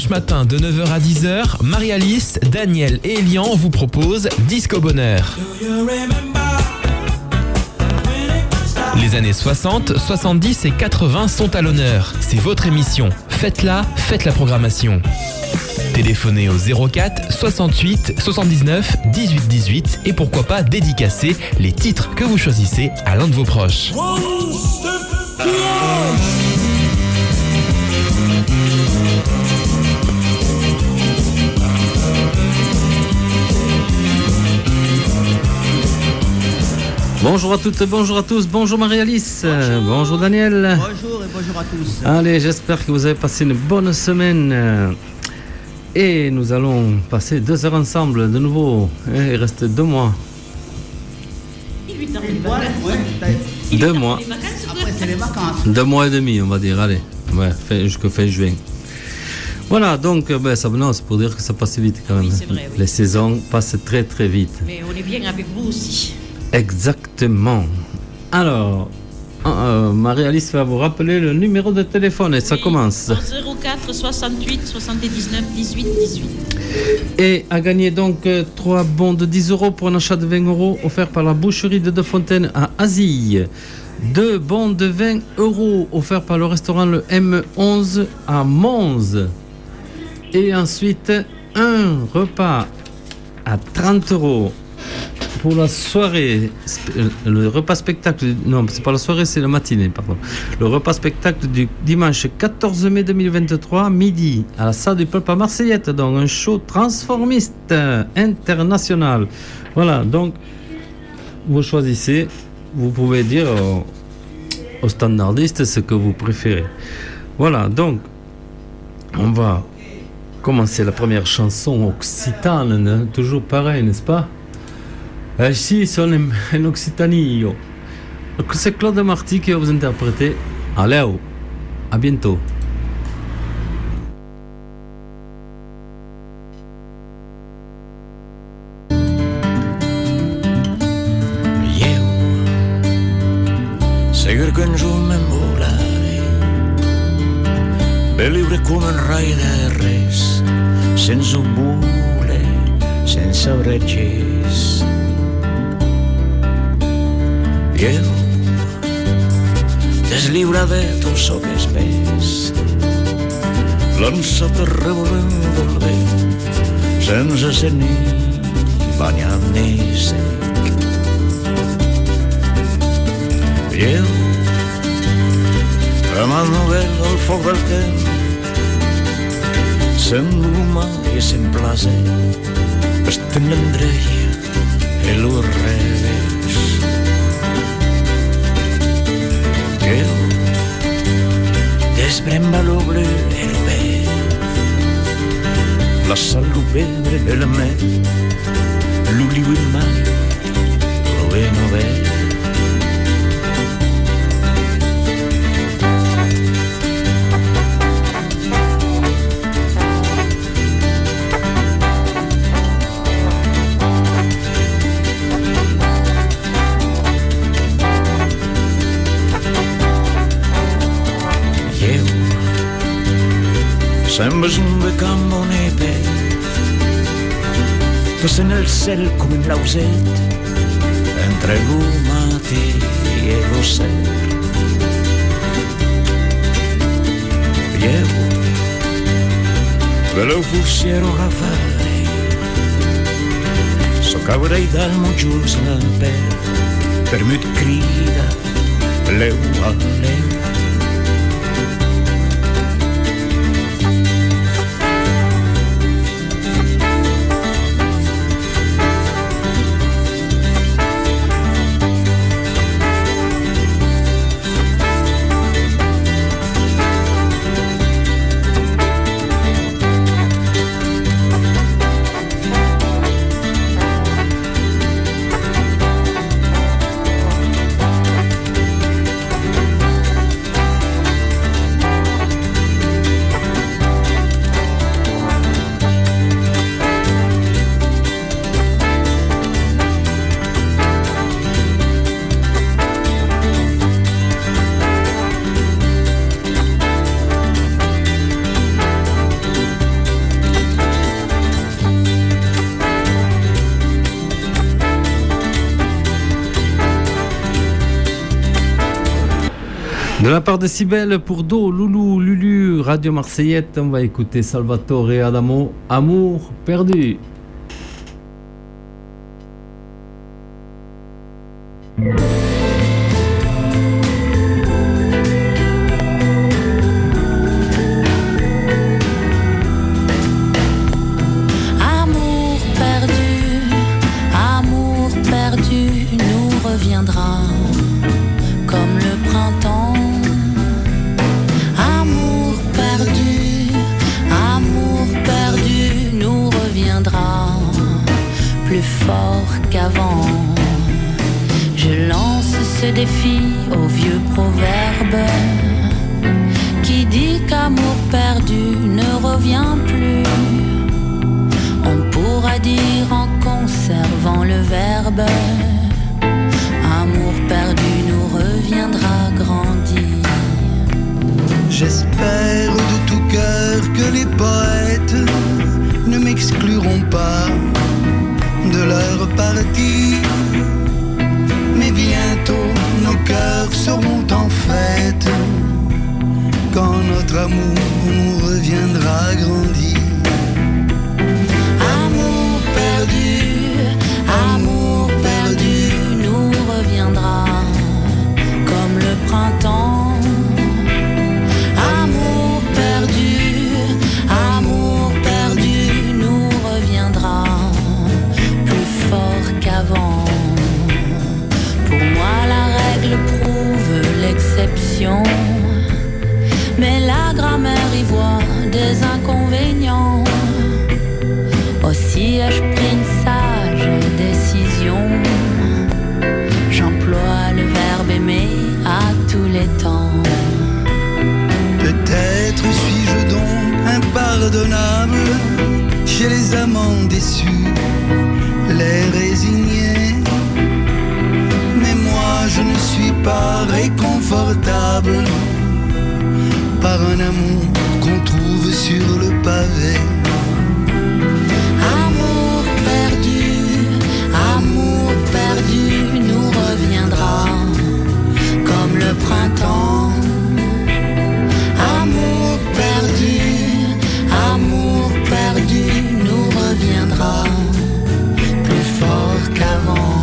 Ce matin de 9h à 10h, Marie-Alice, Daniel et Elian vous proposent Disco Bonheur. Les années 60, 70 et 80 sont à l'honneur. C'est votre émission. Faites-la, faites la programmation. Téléphonez au 04 68 79 18 18 et pourquoi pas dédicacer les titres que vous choisissez à l'un de vos proches. Bonjour à toutes, bonjour à tous, bonjour Marie-Alice, bonjour Daniel. Bonjour et bonjour à tous. Allez, j'espère que vous avez passé une bonne semaine. Et nous allons passer 2 heures ensemble de nouveau. Il reste 2 mois. 2 mois. Après, c'est les vacances. 2 mois et demi, on va dire. Allez, ouais, jusqu'à fin juin. Voilà, donc non, c'est pour dire que ça passe vite quand même. Oui, c'est vrai, oui. Les saisons passent très très vite. Mais on est bien avec vous aussi. Exactement. Alors, Marie-Alice va vous rappeler le numéro de téléphone et ça commence. 04 68 79 18 18. Et à gagner donc 3 bons de 10 euros pour un achat de 20 euros offert par la boucherie de Defontaine à Azille. 2 bons de 20 euros offerts par le restaurant le M11 à Mons. Et ensuite, un repas à 30 euros. Pour la soirée, le repas spectacle, non, c'est pas la soirée, c'est la matinée, pardon. Le repas spectacle du dimanche 14 mai 2023, midi, à la salle du peuple à Marseillette, donc un show transformiste international. Voilà, donc, vous choisissez, vous pouvez dire aux standardistes ce que vous préférez. Voilà, donc, on va commencer la première chanson occitane, toujours pareil, n'est-ce pas? Si, sono in Occitanie. Donc c'est Claude Marty qui va vous interpréter. Allez, à bientôt. Io seguir che giù me volare bellibre come un rai de res senza bule senza orecchies. Io, deslibra de tu so que espès, lançat revolent el vent, sense ser ni banyat ni sec. Io, cremant novel al foc del temps, sent l'humà i sent plaser, estem l'endreia e lo revés. Io despremba lo blu e il vent, la salubere della me, l'ulivo in mano, lo veno vero. Sembres un becambo neve, passa nel ciel come un lauset, entre l'umati e lo ser. Io, ve lo pusiero Raffaele, so caurei dal mogius la per mut crida, leu a leu. De la part de Cybèle pour Do, Loulou, Lulu, Radio Marseillette, on va écouter Salvatore Adamo, Amour perdu. Défi au vieux proverbe qui dit qu'amour perdu ne revient plus. On pourra dire en conservant le verbe, amour perdu nous reviendra grandi. J'espère de tout cœur que les poètes ne m'excluront pas de leur partie. Mais bientôt nos cœurs seront en fête quand notre amour nous reviendra grandi. Amour perdu nous reviendra comme le printemps. Amour perdu nous reviendra plus fort qu'avant. Pour moi la règle prouve l'exception, mais la grammaire y voit des inconvénients. Aussi ai-je pris une sage décision, j'emploie le verbe aimer à tous les temps. Peut-être suis-je donc impardonnable chez les amants déçus, les résignés. Je ne suis pas réconfortable par un amour qu'on trouve sur le pavé. Amour perdu nous reviendra comme le printemps. Amour perdu nous reviendra plus fort qu'avant.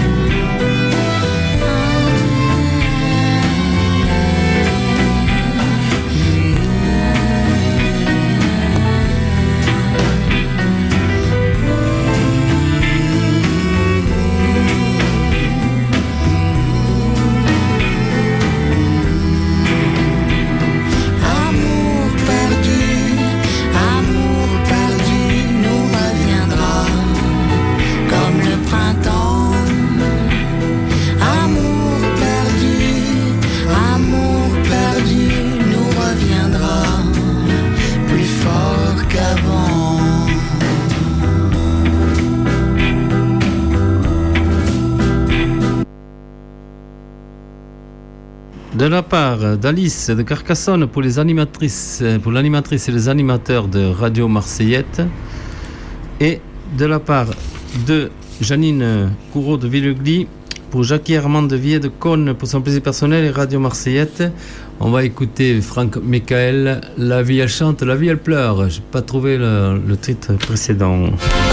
De la part d'Alice de Carcassonne pour l'animatrice et les animateurs de Radio Marseillette, et de la part de Janine Courreau de Villegly pour Jackie Armand de Vier de Cône pour son plaisir personnel et Radio Marseillette. On va écouter Franck Michael, La vie elle chante, la vie elle pleure. J'ai pas trouvé le titre précédent.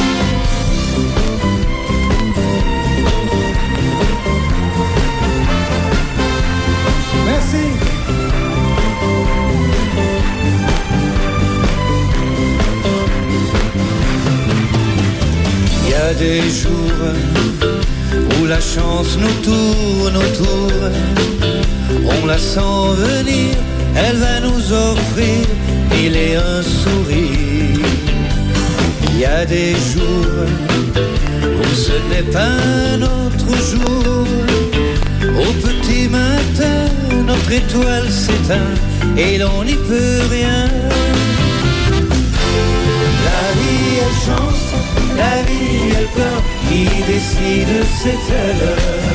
Des jours où la chance nous tourne autour, on la sent venir, elle va nous offrir mille et un sourires. Il y a des jours où ce n'est pas un autre jour, au petit matin notre étoile s'éteint et l'on n'y peut rien. La vie elle chante, la vie elle pleure, qui décide c'est elle.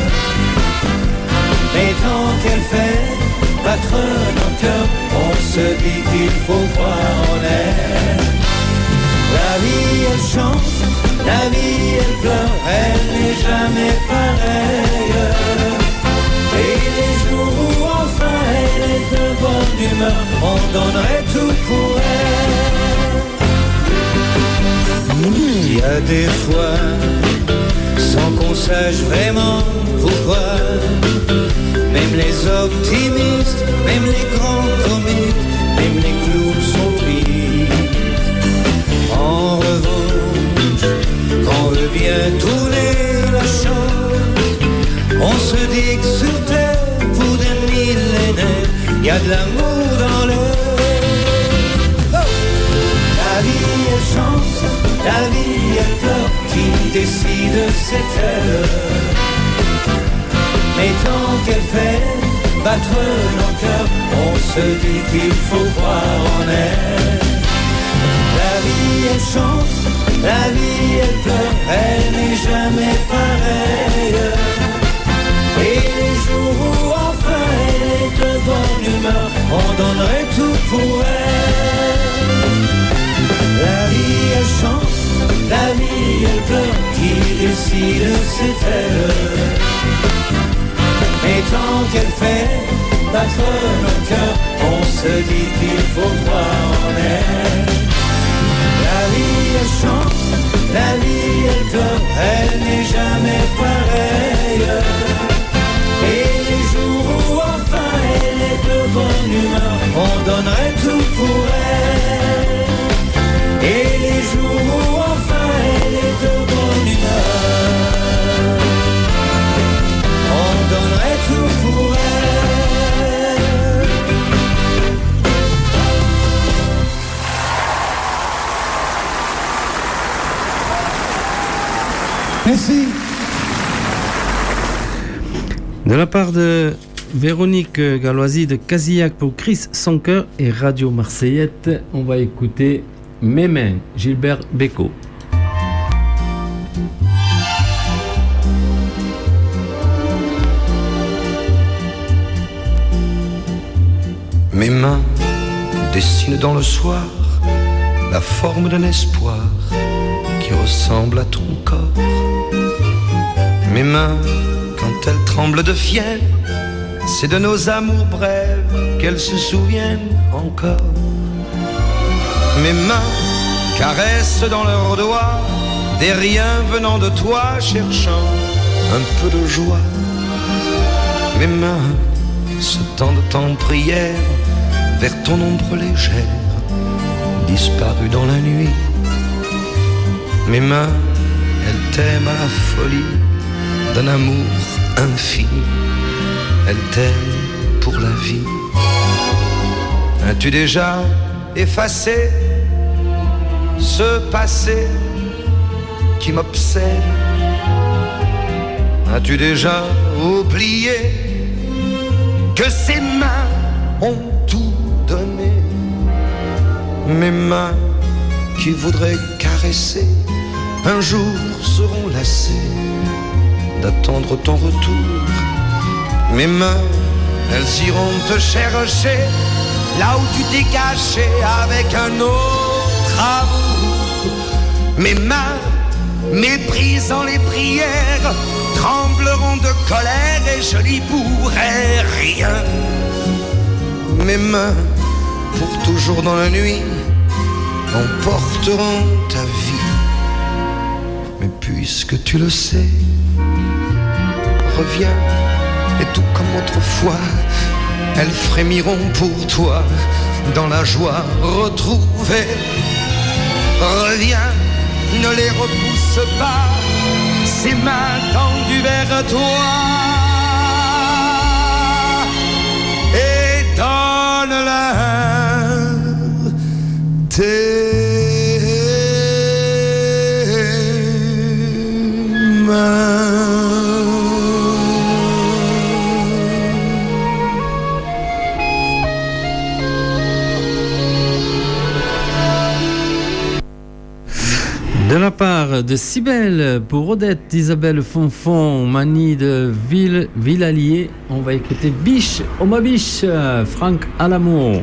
Mais tant qu'elle fait battre nos cœurs, on se dit qu'il faut croire en elle. La vie elle chante, la vie elle pleure, elle n'est jamais pareille. Et les jours où enfin elle on donnerait tout pour elle. Il y a des fois, sans qu'on sache vraiment pourquoi, même les optimistes, même les grands comiques, même les clowns sont pris. En revanche, quand on veut bien tourner la chance, on se dit que sur terre, pour des millénaires, y a de l'amour dans l'air. Oh! La vie est chance, la vie est peur, qui décide c'est elle. Mais tant qu'elle fait battre nos cœurs, on se dit qu'il faut croire en elle. La vie est chance, la vie est peur, elle n'est jamais pareille. Et les jours où enfin elle est de bonne humeur, on donnerait tout pour elle. La vie est chance, la vie est peur, qui décide c'est elle. Et tant qu'elle fait battre nos cœurs, on se dit qu'il faut croire en elle. La vie est chance, la vie est peur, elle n'est jamais pareille. Et les jours où enfin elle est de bonne humeur, on donnerait tout pour elle. Et les jours où enfin elle est de bonne humeur, on donnerait tout pour elle. Merci. De la part de Véronique Galoisi de Casillac pour Chris Soncoeur et Radio Marseillette, on va écouter Mes mains, Gilbert Bécaud. Mes mains dessinent dans le soir la forme d'un espoir qui ressemble à ton corps. Mes mains, quand elles tremblent de fièvre, c'est de nos amours brèves qu'elles se souviennent encore. Mes mains caressent dans leurs doigts des riens venant de toi, cherchant un peu de joie. Mes mains se tendent en prière vers ton ombre légère, disparue dans la nuit. Mes mains, elles t'aiment à la folie d'un amour infini. Elles t'aiment pour la vie. As-tu déjà effacé ce passé qui m'obsède? As-tu déjà oublié que ces mains ont tout donné? Mes mains qui voudraient caresser un jour seront lassées d'attendre ton retour. Mes mains, elles iront te chercher là où tu t'es caché avec un autre amour. Mes mains, méprisant les prières, trembleront de colère et je n'y pourrai rien. Mes mains, pour toujours dans la nuit, emporteront ta vie. Mais puisque tu le sais, reviens, et tout comme autrefois, elles frémiront pour toi dans la joie retrouvée. Reviens, ne les repousse pas, ces mains tendues vers toi, et donne-leur tes mains. De la part de Cybèle pour Odette, Isabelle Fonfon, Mani de Villalier, on va écouter Biche, oh ma biche, Franck Alamo.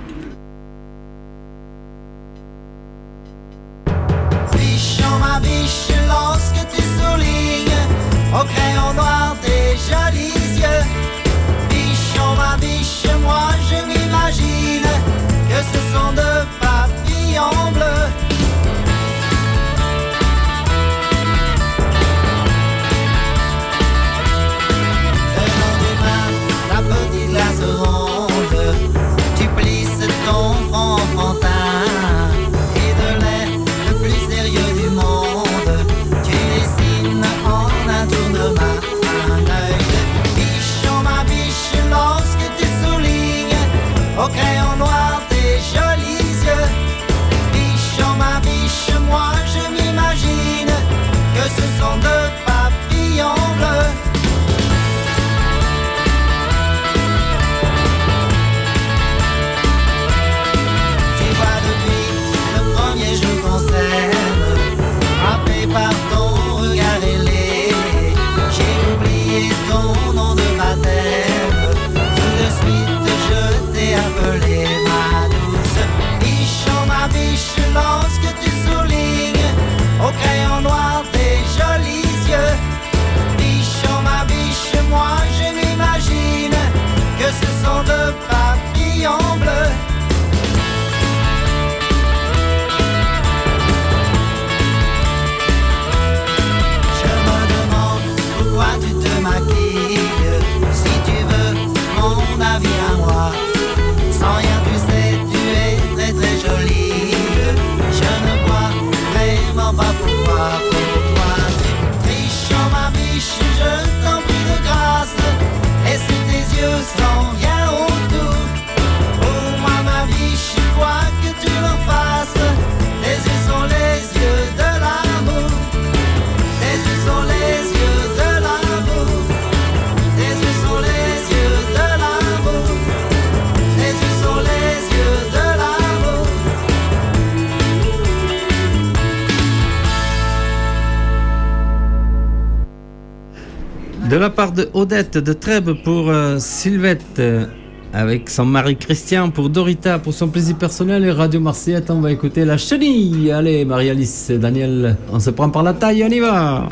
Biche, oh ma biche, lorsque tu soulignes au crayon noir tes jolis yeux. Biche, oh ma biche, moi je m'imagine De la part de Odette de Trèbes pour Sylvette, avec son mari Christian, pour Dorita, pour son plaisir personnel, et Radio Marseillette, on va écouter La Chenille. Allez, Marie-Alice et Daniel, on se prend par la taille, on y va.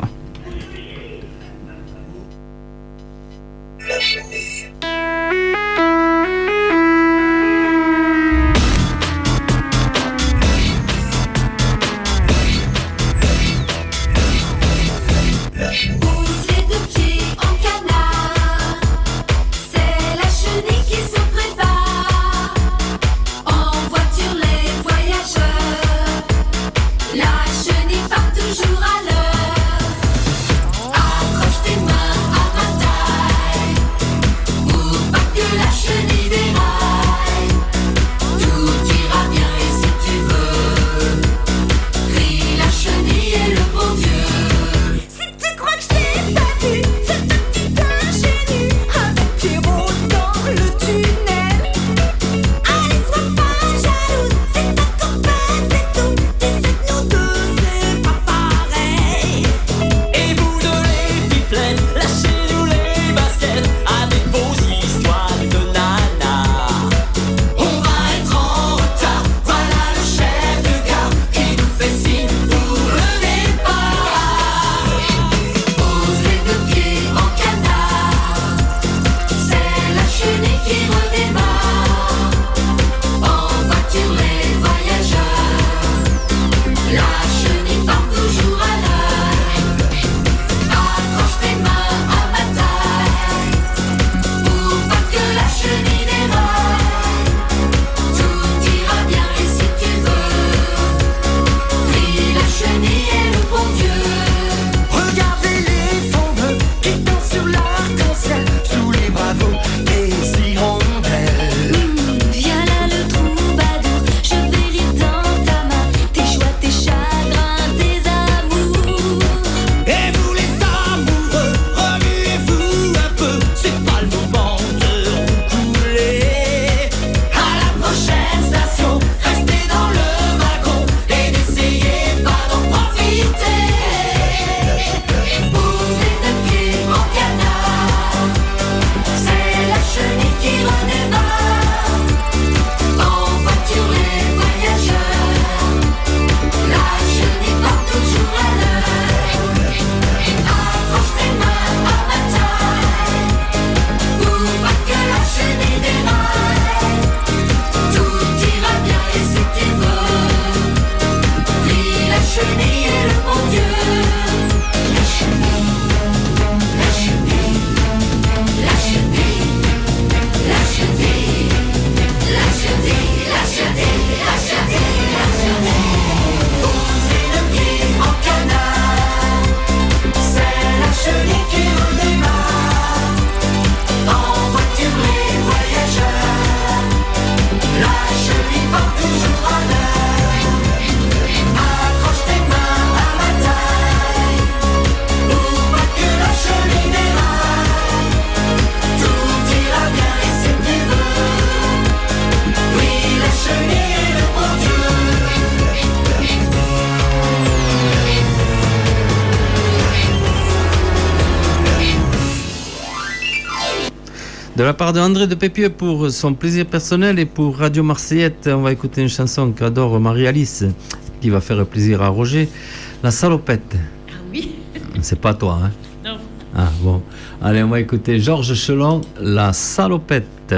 De la part de André de Pépieux pour son plaisir personnel et pour Radio Marseillette, on va écouter une chanson qu'adore Marie-Alice, qui va faire plaisir à Roger, La Salopette. Ah oui. C'est pas toi, hein? Non. Ah bon. Allez, on va écouter Georges Chelon, La Salopette.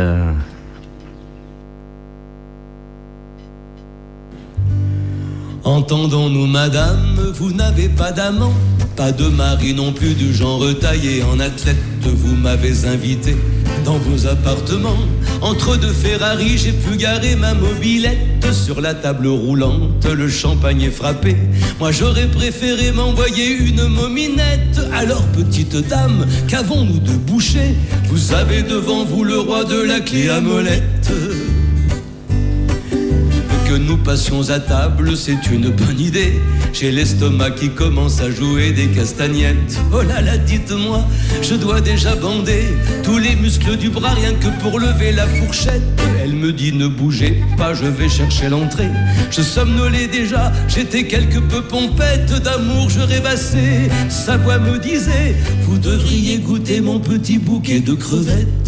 Entendons-nous, madame, vous n'avez pas d'amant, pas de mari non plus du genre taillé en athlète. Vous m'avez invité dans vos appartements. Entre deux Ferrari, j'ai pu garer ma mobilette. Sur la table roulante, le champagne est frappé. Moi j'aurais préféré m'envoyer une mominette. Alors petite dame, qu'avons-nous de boucher? Vous avez devant vous le roi de la clé à molette. Que nous passions à table, c'est une bonne idée. J'ai l'estomac qui commence à jouer des castagnettes. Oh là là, dites-moi, je dois déjà bander tous les muscles du bras rien que pour lever la fourchette. Elle me dit ne bougez pas, je vais chercher l'entrée. Je somnolais déjà, j'étais quelque peu pompette. D'amour je rêvassais, sa voix me disait vous devriez goûter mon petit bouquet de crevettes.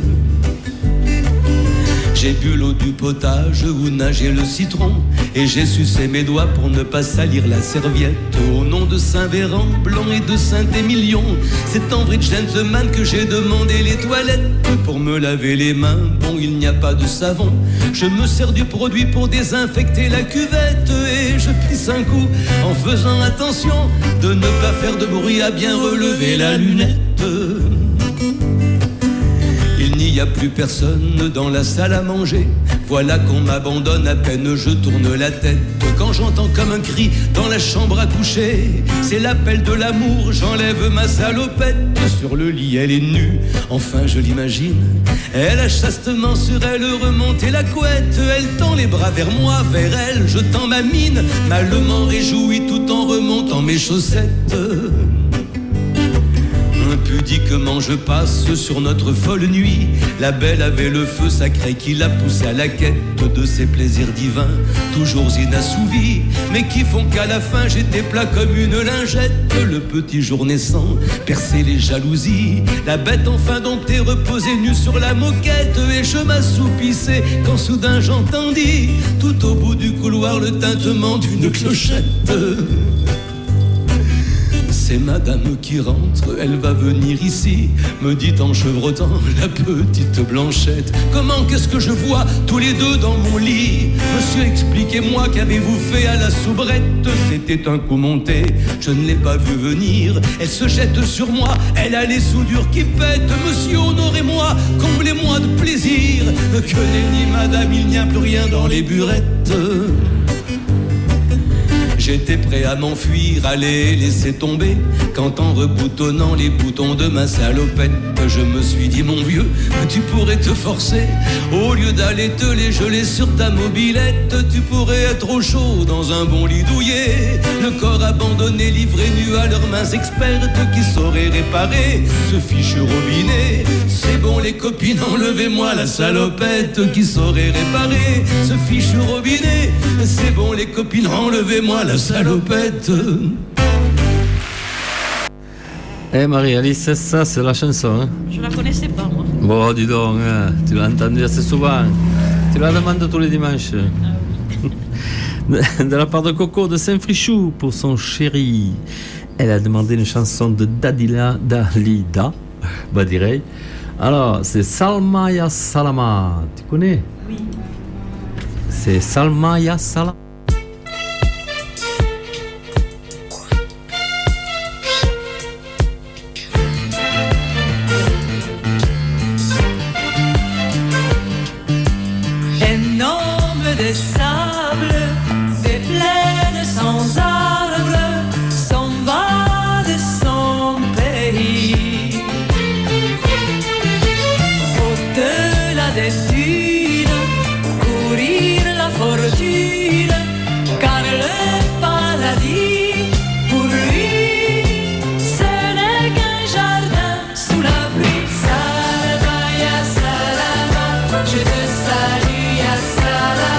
J'ai bu l'eau du potage où nageait le citron et j'ai sucé mes doigts pour ne pas salir la serviette. Au nom de Saint-Véran, Blanc et de Saint-Émilion, c'est en vrai gentleman que j'ai demandé les toilettes. Pour me laver les mains, bon il n'y a pas de savon, je me sers du produit pour désinfecter la cuvette et je pisse un coup en faisant attention de ne pas faire de bruit, à bien relever la lunette. Il n'y a plus personne dans la salle à manger. Voilà qu'on m'abandonne, à peine je tourne la tête. Quand j'entends comme un cri dans la chambre à coucher, c'est l'appel de l'amour, j'enlève ma salopette. Sur le lit elle est nue, enfin je l'imagine. Elle a chastement sur elle remonté la couette. Elle tend les bras vers moi, vers elle, je tends ma mine, malement réjoui tout en remontant mes chaussettes. Pudiquement je passe sur notre folle nuit. La belle avait le feu sacré qui l'a poussée à la quête de ses plaisirs divins, toujours inassouvis, mais qui font qu'à la fin j'étais plat comme une lingette. Le petit jour naissant perçait les jalousies, la bête enfin domptée reposait nue sur la moquette. Et je m'assoupissais quand soudain j'entendis tout au bout du couloir le tintement d'une clochette. C'est madame qui rentre, elle va venir ici, me dit en chevrotant la petite Blanchette. Comment, qu'est-ce que je vois tous les deux dans mon lit? Monsieur, expliquez-moi, qu'avez-vous fait à la soubrette? C'était un coup monté, je ne l'ai pas vu venir. Elle se jette sur moi, elle a les soudures qui pètent. Monsieur, honorez-moi, comblez-moi de plaisir. Que nenni madame, il n'y a plus rien dans les burettes. J'étais prêt à m'enfuir, à les laisser tomber, quand en reboutonnant les boutons de ma salopette, je me suis dit mon vieux, tu pourrais te forcer, au lieu d'aller te les geler sur ta mobilette. Tu pourrais être au chaud dans un bon lit douillet, le corps abandonné, livré nu à leurs mains expertes qui sauraient réparer ce fichu robinet. C'est bon les copines, enlevez-moi la salopette qui saurait réparer ce fichu robinet. C'est bon les copines, enlevez-moi la salopette. Eh Marie-Alice, ça c'est la chanson, hein? Je la connaissais pas, moi. Bon, dis donc, hein, tu l'as entendue assez souvent. Tu la demandes tous les dimanches. De la part de Coco de Saint-Frichou pour son chéri. Elle a demandé une chanson de Dalida Badirei. Alors, c'est Salma Ya Salama. Tu connais? Oui. C'est Salma Ya Salama. Des sables, des plaines sans arbres, s'en va de son pays. Au-delà des dunes, courir la fortune, car le paradis, pour lui, ce n'est qu'un jardin sous la pluie. Salama ya salama, je te salue ya salama.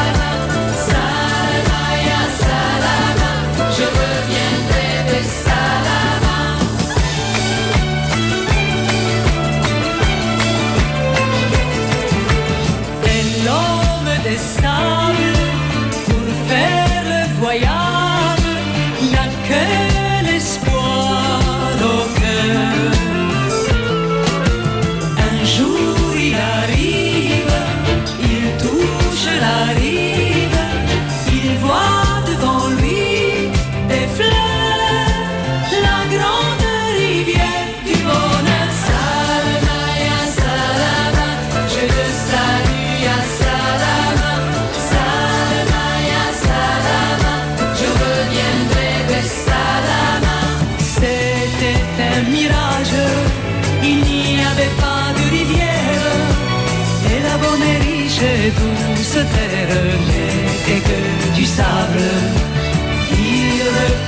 Douce terre n'était que du sable. Il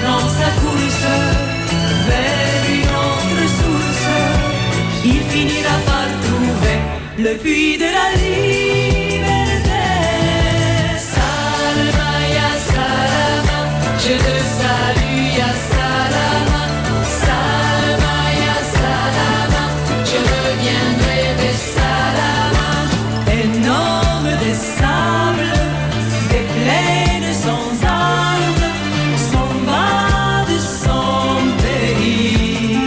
le puits de la liberté. Salama, ya salama, je te salue, ya salama. Salama, ya salama, je reviendrai de salama. Énorme des sables, des plaines sans arbres, s'en va de son pays.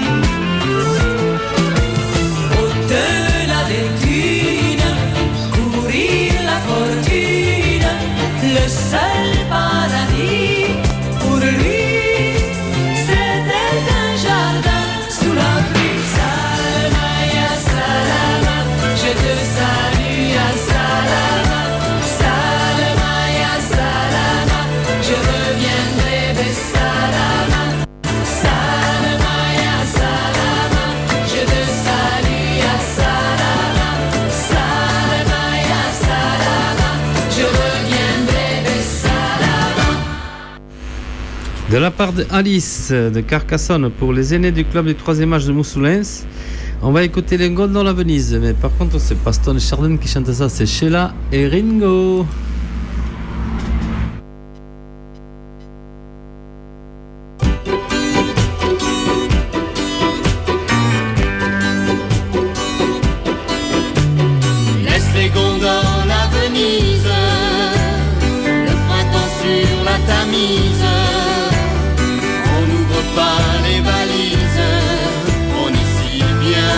Au-delà des dunes, courir la fortune, le seul paradis pour lui, c'était un jardin sous la pluie. Salama, ya salama, je te salue, ya salama. Salama, ya salama, je reviendrai de salama. Salama, ya salama, je te salue, ya salama. Salama, ya salama, je reviendrai de salama. De la part de Alice de Carcassonne pour les aînés du club du 3e âge de Moussoulens, on va écouter les Gondoles à Venise. Mais par contre, c'est pas Stone Chardin qui chante ça, c'est Sheila et Ringo. Laisse les gondoles à Venise, le printemps sur la Tamise. On n'ouvre pas les valises, on est si bien.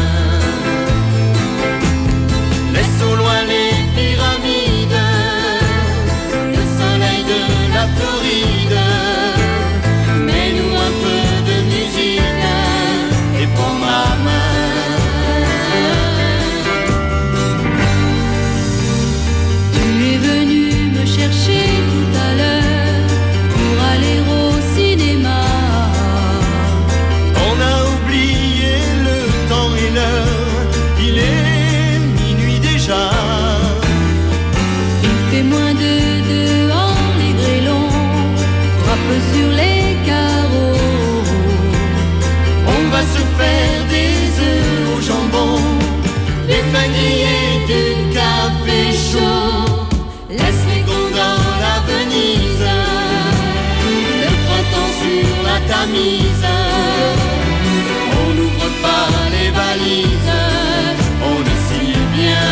Laisse au loin les pyramides, le soleil de la Floride. Mets-nous un peu de musique et prends ma main. Tu es venu me chercher tout à l'heure pour aller au cinéma. On a oublié le temps et l'heure, il est minuit déjà. Il fait moins de dehors, les grêlons frappent sur les carreaux. On va se faire des œufs au jambon, des pains grillés, du café chaud. Laisse les gondoles à Venise, le printemps sur la Tamise. On n'ouvre pas les valises, on est si bien.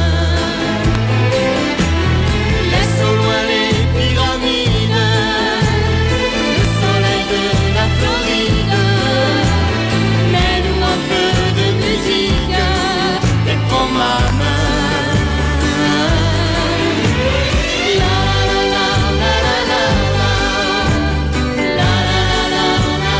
Laisse au loin les pyramides, le soleil de la Floride. Mets-nous un peu de musique et prends ma main. La la la la la la la, la la la la la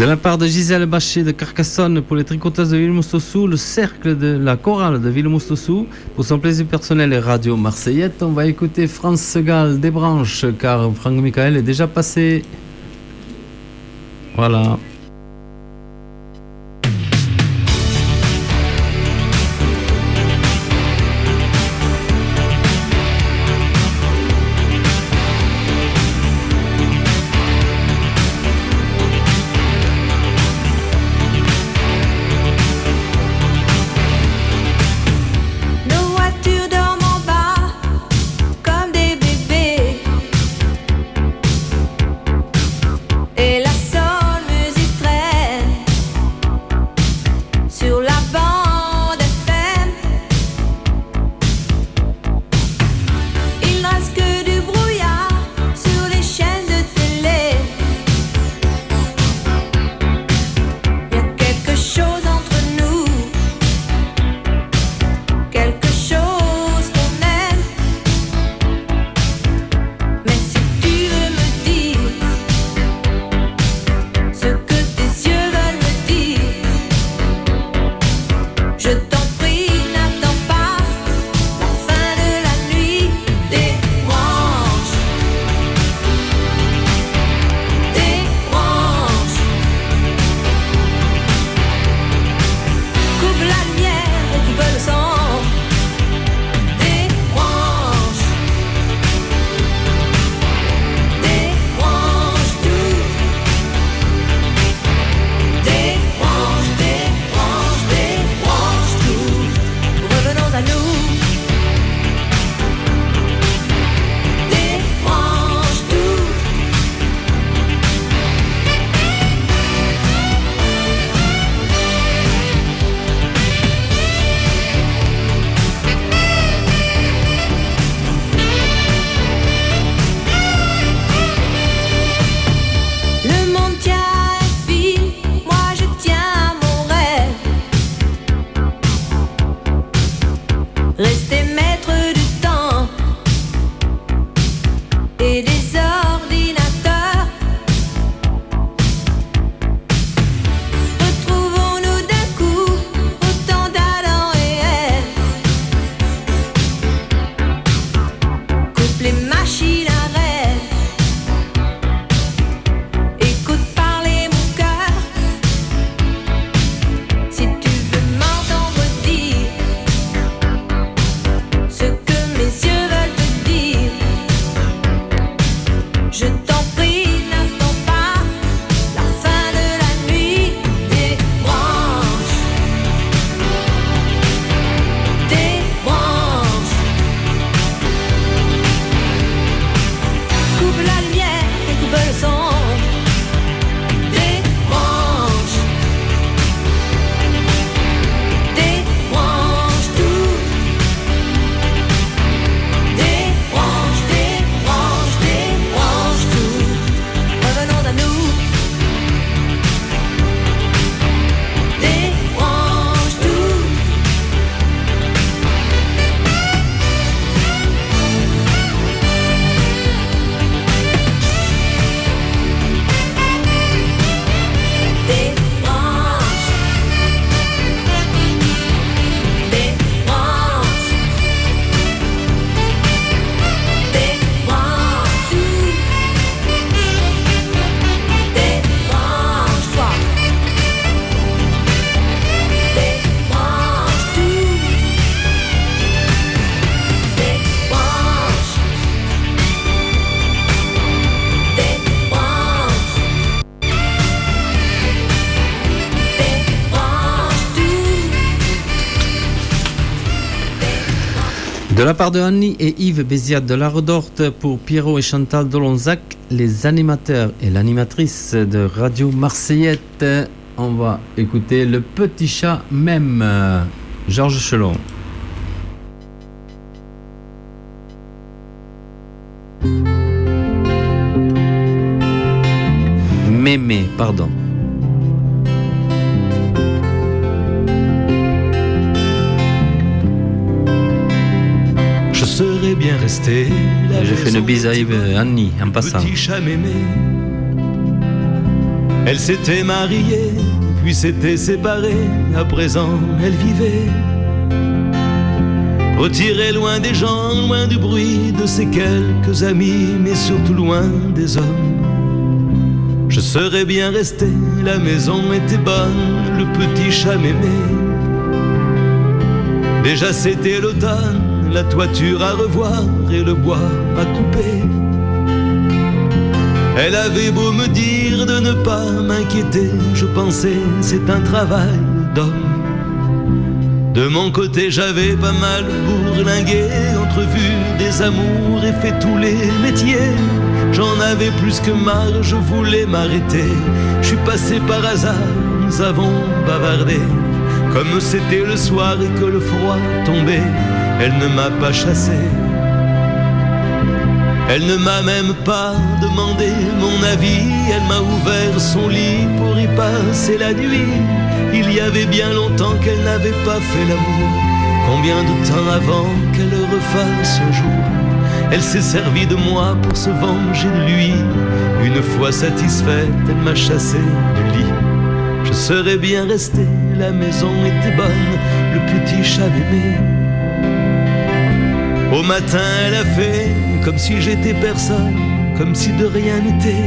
De la part de Gisèle Bachet de Carcassonne pour les tricoteuses de Villemoustaussou, le cercle de la chorale de Villemoustaussou, pour son plaisir personnel et radio marseillette, on va écouter France Segal des branches car Franck Michael est déjà passé. Voilà. De la part de Annie et Yves Béziat de la Redorte pour Pierrot et Chantal Dolonzac, les animateurs et l'animatrice de Radio Marseillette, on va écouter Le Petit Chat même, Georges Chelon. Mémé, pardon. Je serais bien resté. J'ai fait une bise à Yves, Annie en passant. Petit chat mémé, Elle s'était mariée, puis s'était séparée, à présent elle vivait retirée loin des gens, loin du bruit de ses quelques amis, mais surtout loin des hommes. Je serais bien resté, la maison était bonne, le petit chat m'aimait. Déjà c'était l'automne, la toiture à revoir et le bois à couper. Elle avait beau me dire de ne pas m'inquiéter, je pensais c'est un travail d'homme. De mon côté j'avais pas mal bourlingué, entrevu des amours et fait tous les métiers. J'en avais plus que marre, je voulais m'arrêter. Je suis passé par hasard, nous avons bavardé. Comme c'était le soir et que le froid tombait, elle ne m'a pas chassé. Elle ne m'a même pas demandé mon avis. Elle m'a ouvert son lit pour y passer la nuit. Il y avait bien longtemps qu'elle n'avait pas fait l'amour. Combien de temps avant qu'elle le refasse un jour? Elle s'est servie de moi pour se venger de lui. Une fois satisfaite, elle m'a chassé du lit. Je serais bien resté, la maison était bonne, le petit chat m'aimait. Au matin elle a fait comme si j'étais personne, comme si de rien n'était.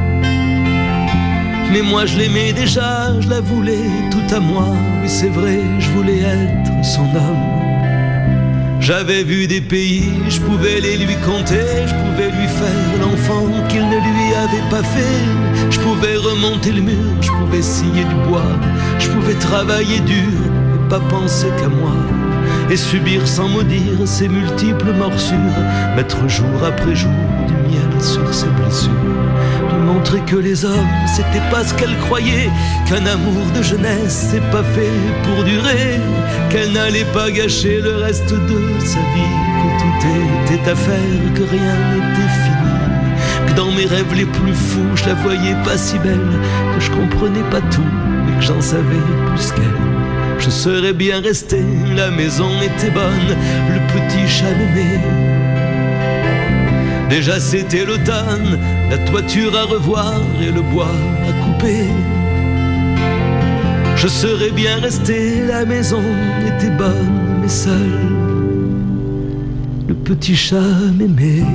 Mais moi je l'aimais déjà, je la voulais tout à moi. Oui c'est vrai, je voulais être son homme. J'avais vu des pays, je pouvais les lui compter. Je pouvais lui faire l'enfant qu'il ne lui avait pas fait. Je pouvais remonter le mur, je pouvais scier du bois. Je pouvais travailler dur et pas penser qu'à moi. Et subir sans maudire ses multiples morsures. Mettre jour après jour du miel sur ses blessures. Lui montrer que les hommes c'était pas ce qu'elle croyait. Qu'un amour de jeunesse c'est pas fait pour durer. Qu'elle n'allait pas gâcher le reste de sa vie. Que tout était à faire, que rien n'était fini. Que dans mes rêves les plus fous je la voyais pas si belle. Que je comprenais pas tout mais que j'en savais plus qu'elle. Je serais bien resté, la maison était bonne, le petit chat m'aimait. Déjà c'était l'automne, la toiture à revoir et le bois à couper. Je serais bien resté, la maison était bonne, mais seul, le petit chat m'aimait.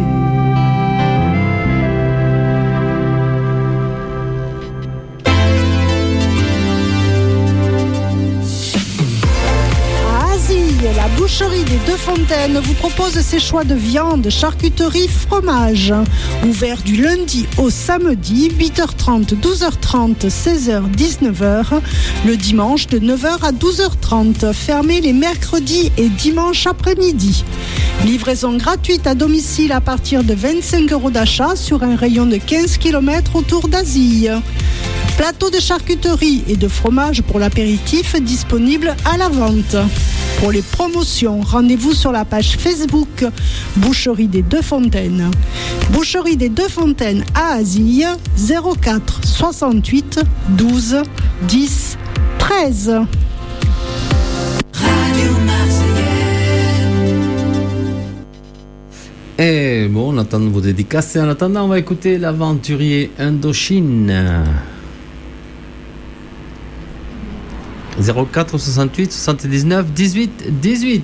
La boucherie des Deux Fontaines vous propose ses choix de viande, charcuterie, fromage. Ouvert du lundi au samedi, 8h30, 12h30, 16h, 19h. Le dimanche de 9h à 12h30. Fermé les mercredis et dimanches après-midi. Livraison gratuite à domicile à partir de 25 € d'achat sur un rayon de 15 km autour d'Asie. Plateau de charcuterie et de fromage pour l'apéritif disponible à la vente. Pour les promotions, rendez-vous sur la page Facebook Boucherie des Deux Fontaines. Boucherie des Deux Fontaines à Azille, 04 68 12 10 13. Radio Marseillaise. Et bon, on attend vos dédicaces. En attendant, on va écouter l'aventurier Indochine. 04 68 79 18 18.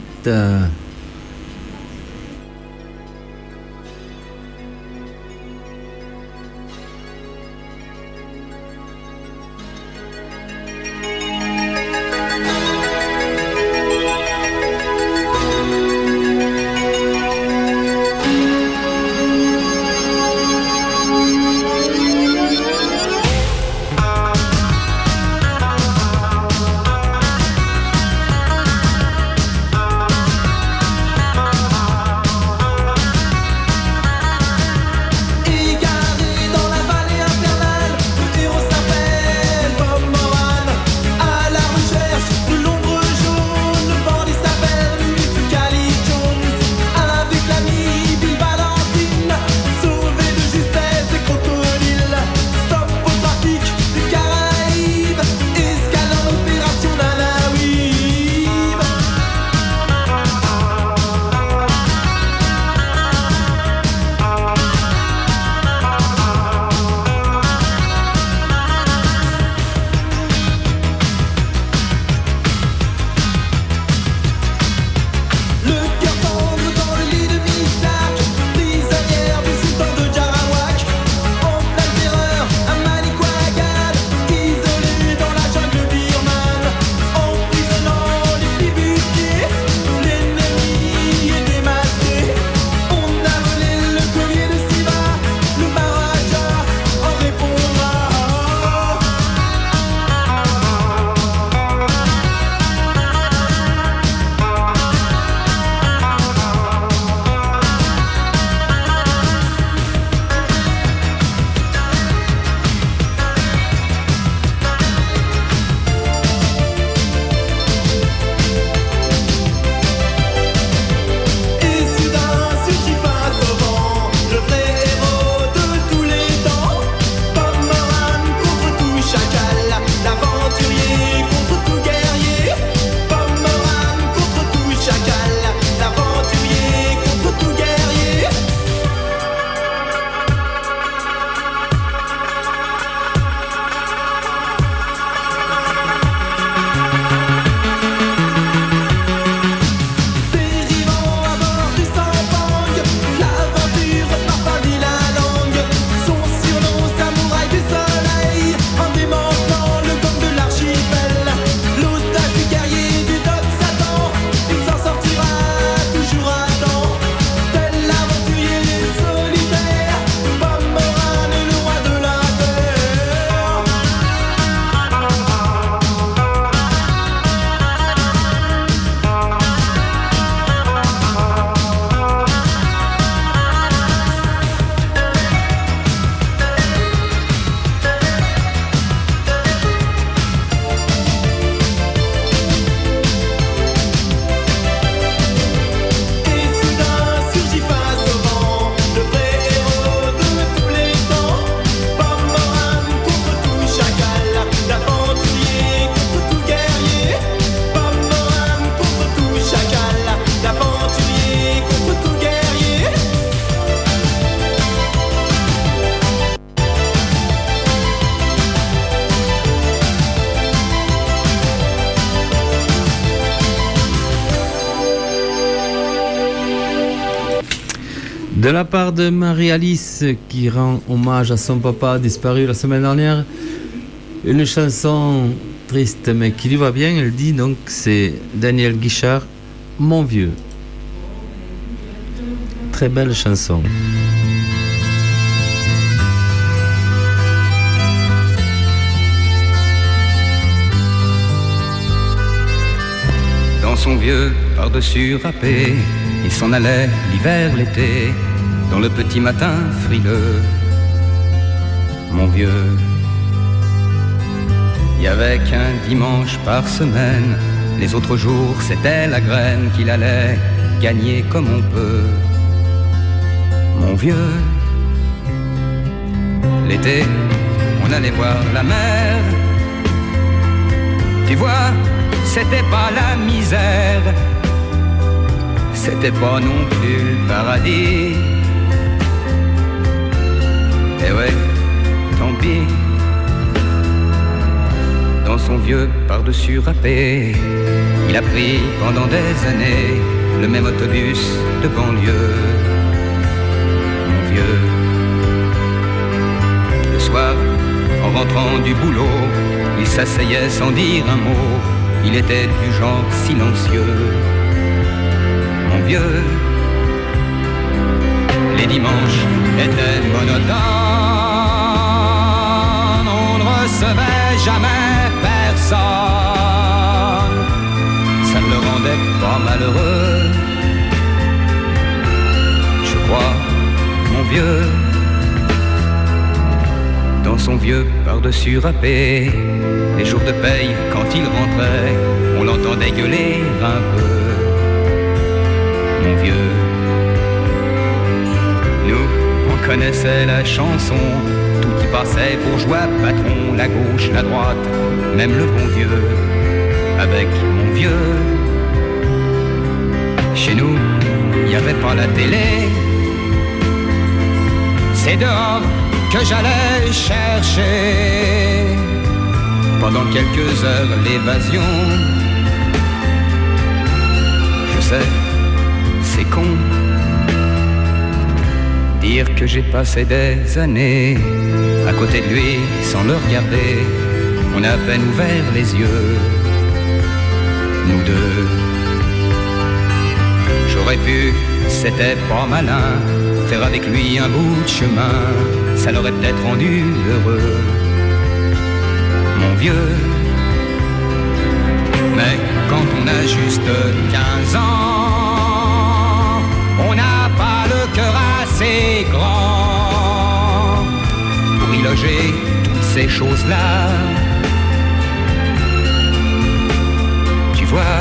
De la part de Marie-Alice qui rend hommage à son papa disparu la semaine dernière, une chanson triste mais qui lui va bien, elle dit donc c'est Daniel Guichard, Mon vieux. Très belle chanson. Dans son vieux par-dessus râpé, il s'en allait l'hiver, l'été, dans le petit matin frileux. Mon vieux, il y avait qu'un dimanche par semaine, les autres jours c'était la graine qu'il allait gagner comme on peut. Mon vieux, l'été, on allait voir la mer. Tu vois, c'était pas la misère, c'était pas non plus le paradis. Eh ouais, tant pis. Dans son vieux par-dessus râpé, il a pris pendant des années le même autobus de banlieue. Mon vieux, le soir, en rentrant du boulot, il s'asseyait sans dire un mot. Il était du genre silencieux. Mon vieux, les dimanches étaient monotones. On ne recevait jamais personne. Ça ne le rendait pas malheureux. Je crois, mon vieux, dans son vieux par-dessus râpé, les jours de paye, quand il rentrait, on l'entendait gueuler un peu. Mon vieux, nous, on connaissait la chanson, tout y passait, bourgeois, patron, la gauche, la droite, même le bon Dieu, avec mon vieux. Chez nous, il n'y avait pas la télé, c'est dehors que j'allais chercher pendant quelques heures l'évasion. Je sais, c'est con dire que j'ai passé des années à côté de lui sans le regarder. On a à peine ouvert les yeux, nous deux. J'aurais pu, c'était pas malin, faire avec lui un bout de chemin, ça l'aurait peut-être rendu heureux, mon vieux. Mais quand on a juste 15 ans, on n'a pas le cœur assez grand pour y loger toutes ces choses-là. Tu vois,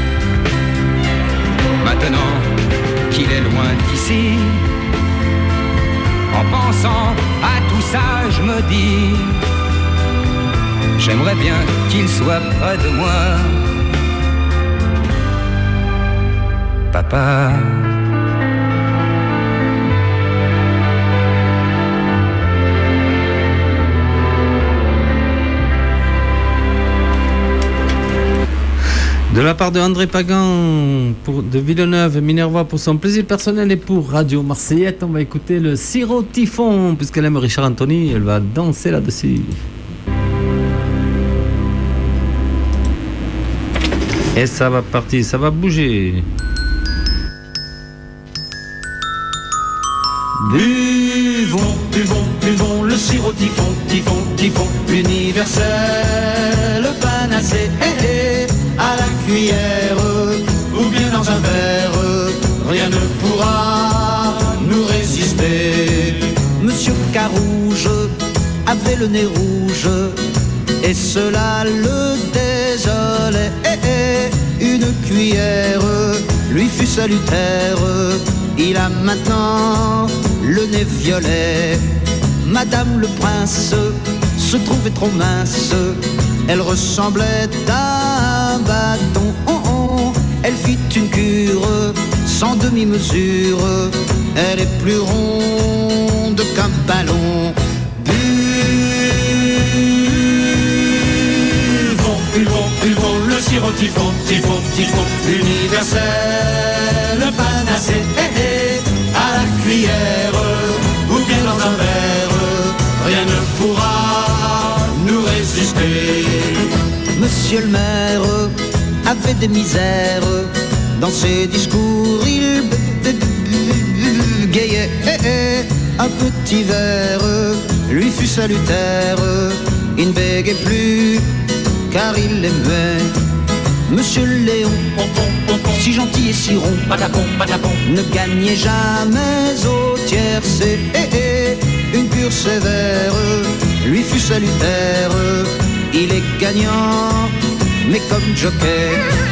maintenant qu'il est loin d'ici, en pensant à tout ça, je me dis, j'aimerais bien qu'il soit près de moi. Papa. De la part de André Pagan de Villeneuve, Minervois pour son plaisir personnel et pour Radio Marseillette, on va écouter le Sirop Typhon, puisqu'elle aime Richard Anthony, elle va danser là-dessus. Et ça va partir, ça va bouger. Buvons, buvons, buvons le sirop Typhon, Typhon, Typhon, universel, le panacée, à la cuillère ou bien dans un verre, rien ne pourra nous résister. Monsieur Carouge avait le nez rouge et cela le désolait. Une cuillère lui fut salutaire, il a maintenant le nez violet. Madame le prince se trouvait trop mince, elle ressemblait à un bâton. Elle fit une cure sans demi-mesure, elle est plus ronde qu'un ballon. Buvons, buvons, buvons le sirop Typhon, Typhon, Typhon, universel, le panacée, à la cuillère Monsieur le maire avait des misères. Dans ses discours, il bégayait. Un petit verre lui fut salutaire. Il ne bégayait plus car il l'aimait. Monsieur Léon, si gentil et si rond, ne gagnait jamais au tiercé. Une cure sévère lui fut salutaire. Il est gagnant, mais comme joker.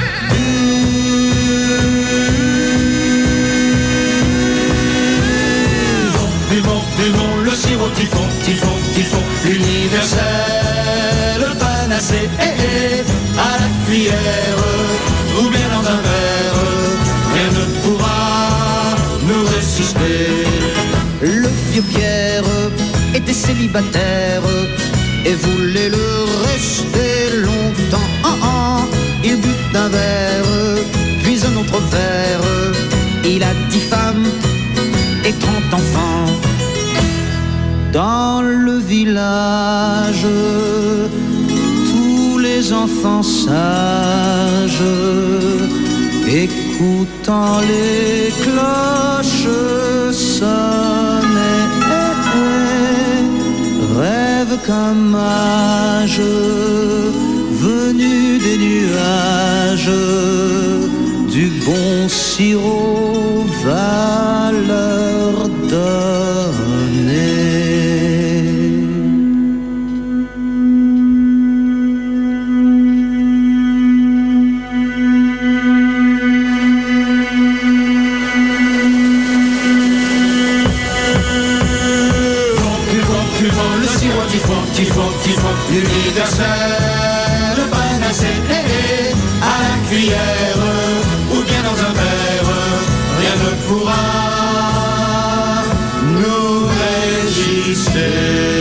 Buvons le sirop typhon, l'universel panacée, à la cuillère ou bien dans un verre, rien ne pourra nous résister. Le vieux Pierre était célibataire et voulait le rester longtemps. Il but un verre, puis un autre verre. Il a 10 femmes et 30 enfants. Dans le village, tous les enfants sages, écoutant les cloches sonner, rêvent qu'un mage venu des nuages du bon sirop va leur donner. Typhon, l'universel panacée, à la cuillère ou bien dans un verre, rien ne pourra nous résister.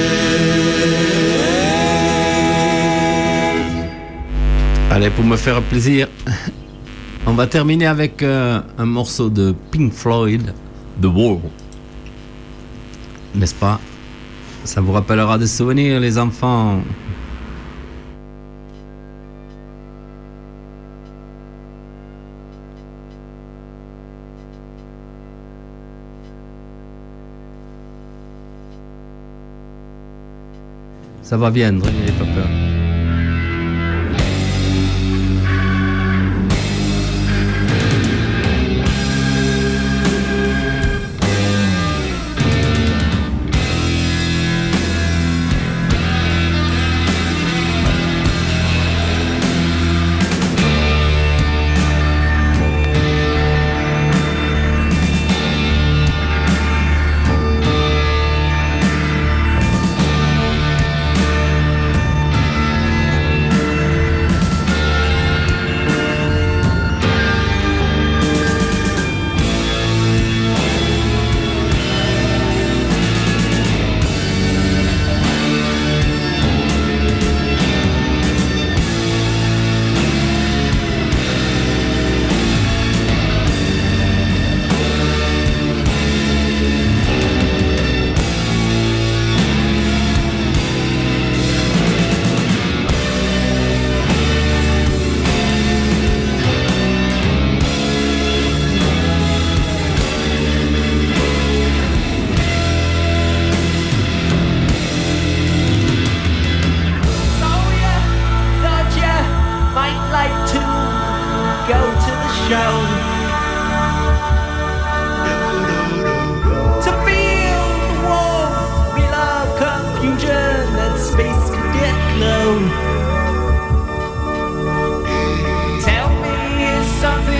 Allez, pour me faire plaisir, on va terminer avec un morceau de Pink Floyd, The Wall. N'est-ce pas? Ça vous rappellera des souvenirs, les enfants. Ça va viendre, n'ayez pas peur.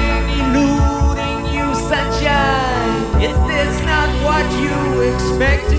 Is this not what you expected?